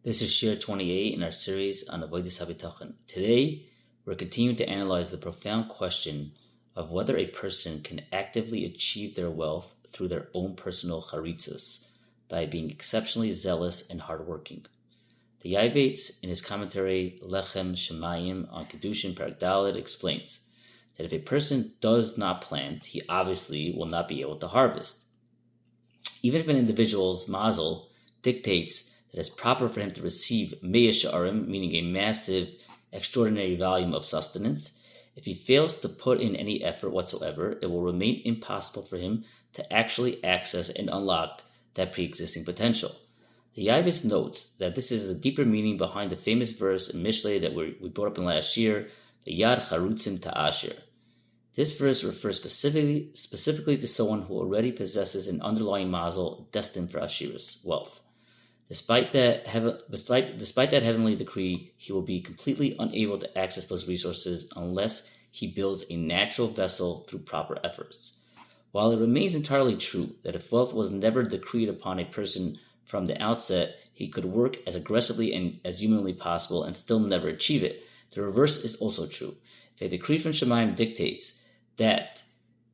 This is Shir 28 in our series on Avodas HaBitachon. Today, we're continuing to analyze the profound question of whether a person can actively achieve their wealth through their own personal charitzos by being exceptionally zealous and hardworking. The Yavetz, in his commentary Lechem Shemayim on Kedushin Perek Daled, explains that if a person does not plant, he obviously will not be able to harvest. Even if an individual's mazel dictates that it's proper for him to receive Me'ah Sha'arim, meaning a massive, extraordinary volume of sustenance, if he fails to put in any effort whatsoever, it will remain impossible for him to actually access and unlock that pre-existing potential. The Yavetz notes that this is the deeper meaning behind the famous verse in Mishlei that we brought up in last year, the Yad Charutzim Ta'asher. This verse refers specifically to someone who already possesses an underlying mazel destined for Ashiras, wealth. Despite that heavenly decree, he will be completely unable to access those resources unless he builds a natural vessel through proper efforts. While it remains entirely true that if wealth was never decreed upon a person from the outset, he could work as aggressively and as humanly possible and still never achieve it, the reverse is also true. If a decree from Shemayim dictates that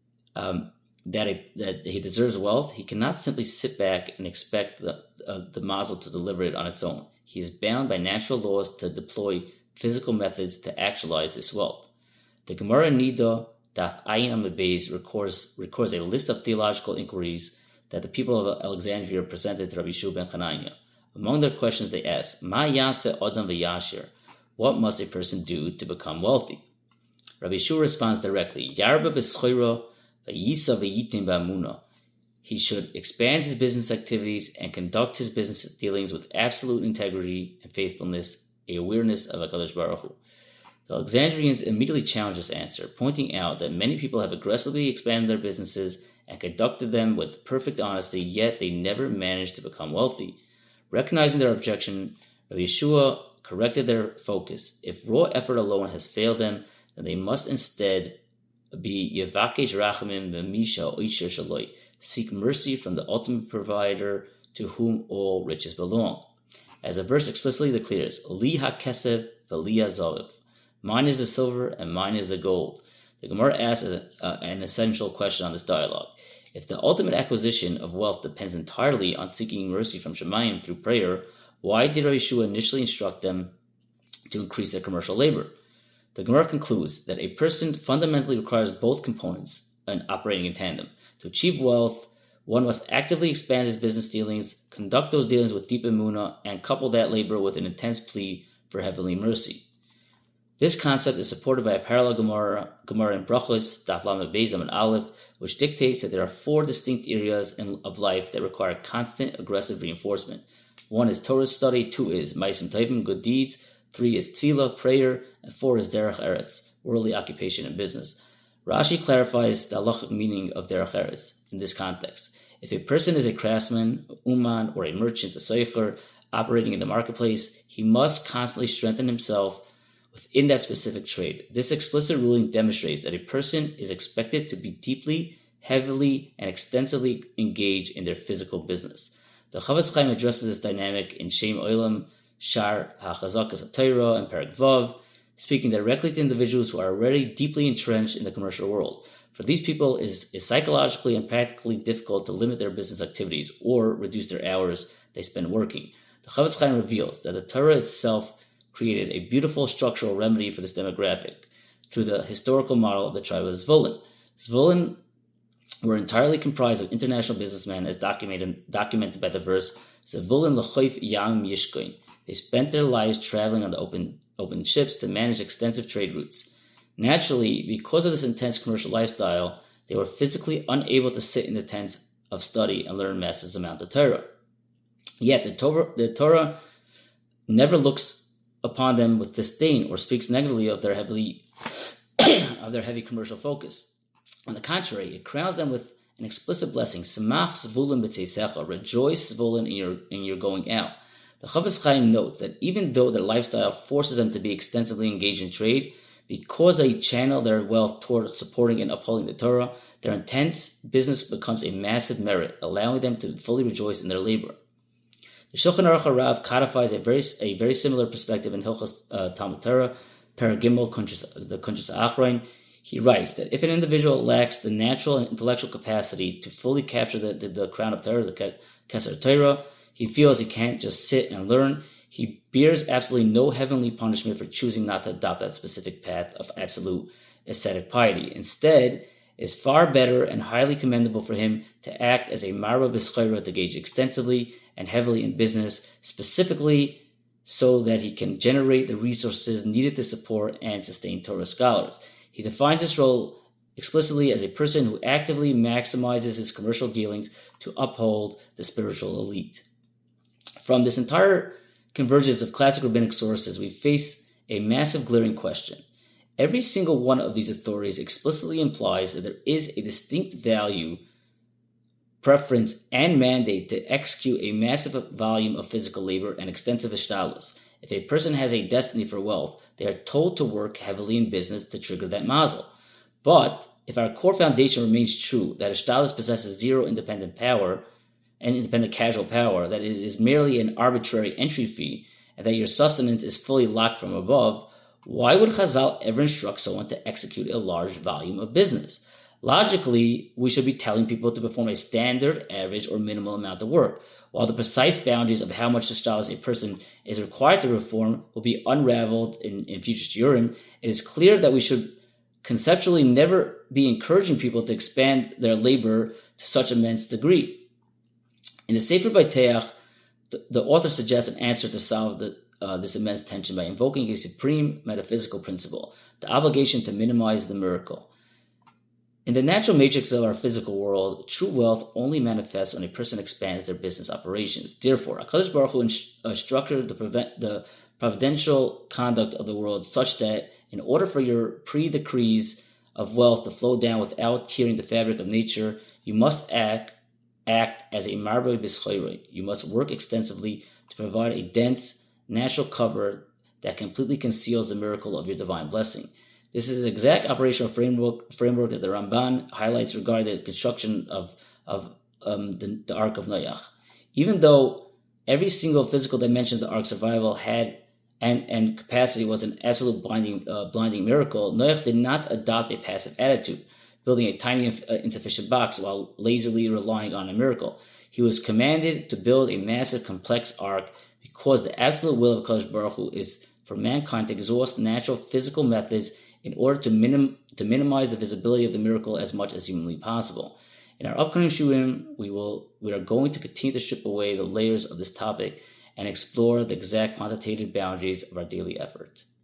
he deserves wealth, he cannot simply sit back and expect the mazel to deliver it on its own. He is bound by natural laws to deploy physical methods to actualize this wealth. The Gemara Nida Daf Ayin Amud Beis records a list of theological inquiries that the people of Alexandria presented to Rabbi Yehoshua ben Chananya. Among their questions they asked, Ma yaseh adam v'yasher? What must a person do to become wealthy? Rabbi Yehoshua responds directly, Yarba b'schoiro v'yisa v'yitim b'amuna. He should expand his business activities and conduct his business dealings with absolute integrity and faithfulness, a awareness of HaKadosh Baruch Hu. The Alexandrians immediately challenged this answer, pointing out that many people have aggressively expanded their businesses and conducted them with perfect honesty, yet they never managed to become wealthy. Recognizing their objection, Rabbi Yehoshua corrected their focus. If raw effort alone has failed them, then they must instead be Yevakesh Rachamim V'misha Oisher Shaloi, seek mercy from the ultimate provider to whom all riches belong. As the verse explicitly declares, Li HaKesev V'li HaZaviv, mine is the silver and mine is the gold. The Gemara asks an essential question on this dialogue. If the ultimate acquisition of wealth depends entirely on seeking mercy from Shemayim through prayer, why did Rabbi Yehoshua initially instruct them to increase their commercial labor? The Gemara concludes that a person fundamentally requires both components and operating in tandem. To achieve wealth, one must actively expand his business dealings, conduct those dealings with deep emunah, and couple that labor with an intense plea for heavenly mercy. This concept is supported by a parallel Gemara in Brachos, Daf Lamed Beis Amud Aleph, which dictates that there are four distinct areas of life that require constant, aggressive reinforcement. 1 is Torah study, 2 is Ma'asim Tovim, good deeds, 3 is Tefillah, prayer, and 4 is Derech Eretz, worldly occupation and business. Rashi clarifies the halachic meaning of Derech Eretz in this context. If a person is a craftsman, uman, or a merchant, a soicher, operating in the marketplace, he must constantly strengthen himself within that specific trade. This explicit ruling demonstrates that a person is expected to be deeply, heavily, and extensively engaged in their physical business. The Chavetz Chaim addresses this dynamic in Shem Olam, Shar HaChazakas HaTorah, and Perek Vav, speaking directly to individuals who are already deeply entrenched in the commercial world. For these people, it is psychologically and practically difficult to limit their business activities or reduce their hours they spend working. The Chavetz Chaim reveals that the Torah itself created a beautiful structural remedy for this demographic through the historical model of the tribe of Zvulun. Zvulun were entirely comprised of international businessmen, as documented by the verse, Zvulun l'choif yam yishkoin. They spent their lives traveling on the open ships to manage extensive trade routes. Naturally, because of this intense commercial lifestyle, they were physically unable to sit in the tents of study and learn massive amounts of Torah. Yet the Torah never looks upon them with disdain or speaks negatively of their heavy commercial focus. On the contrary, it crowns them with an explicit blessing. Semach Zvulun b'tzeisecha, rejoice Zvulun in your going out. The Chavetz Chaim notes that even though their lifestyle forces them to be extensively engaged in trade, because they channel their wealth toward supporting and upholding the Torah, their intense business becomes a massive merit, allowing them to fully rejoice in their labor. The Shulchan Aruch HaRav codifies a very similar perspective in Hilchos Talmud Torah, Paragimel, the Kuntres Achroin. He writes that if an individual lacks the natural and intellectual capacity to fully capture the crown of Torah, the Keser Torah, he feels he can't just sit and learn. He bears absolutely no heavenly punishment for choosing not to adopt that specific path of absolute ascetic piety. Instead, it is far better and highly commendable for him to act as a marba b'schayra, to engage extensively and heavily in business, specifically so that he can generate the resources needed to support and sustain Torah scholars. He defines this role explicitly as a person who actively maximizes his commercial dealings to uphold the spiritual elite. From this entire convergence of classic rabbinic sources, we face a massive glaring question. Every single one of these authorities explicitly implies that there is a distinct value, preference, and mandate to execute a massive volume of physical labor and extensive ishtalus. If a person has a destiny for wealth, they are told to work heavily in business to trigger that mazel. But if our core foundation remains true, that ishtalus possesses zero independent power and independent casual power, that it is merely an arbitrary entry fee, and that your sustenance is fully locked from above, why would Chazal ever instruct someone to execute a large volume of business? Logically, we should be telling people to perform a standard, average, or minimal amount of work. While the precise boundaries of how much ishtalus a person is required to perform will be unraveled in future shiurim, it is clear that we should conceptually never be encouraging people to expand their labor to such immense degree. In the Sefer Baiteach, the author suggests an answer to solve this immense tension by invoking a supreme metaphysical principle, the obligation to minimize the miracle. In the natural matrix of our physical world, true wealth only manifests when a person expands their business operations. Therefore, HaKadosh Baruch Hu structured the providential conduct of the world such that in order for your pre-decrees of wealth to flow down without tearing the fabric of nature, you must act as a marba b'schayra. You must work extensively to provide a dense, natural cover that completely conceals the miracle of your divine blessing. This is the exact operational framework that the Ramban highlights regarding the construction of the Ark of Noach. Even though every single physical dimension of the Ark's survival had and capacity was an absolute blinding miracle, Noach did not adopt a passive attitude, building a tiny, insufficient box while lazily relying on a miracle. He was commanded to build a massive, complex ark because the absolute will of Kadosh Baruch Hu is for mankind to exhaust natural physical methods in order to minimize the visibility of the miracle as much as humanly possible. In our upcoming shiurim, we are going to continue to strip away the layers of this topic and explore the exact quantitative boundaries of our daily efforts.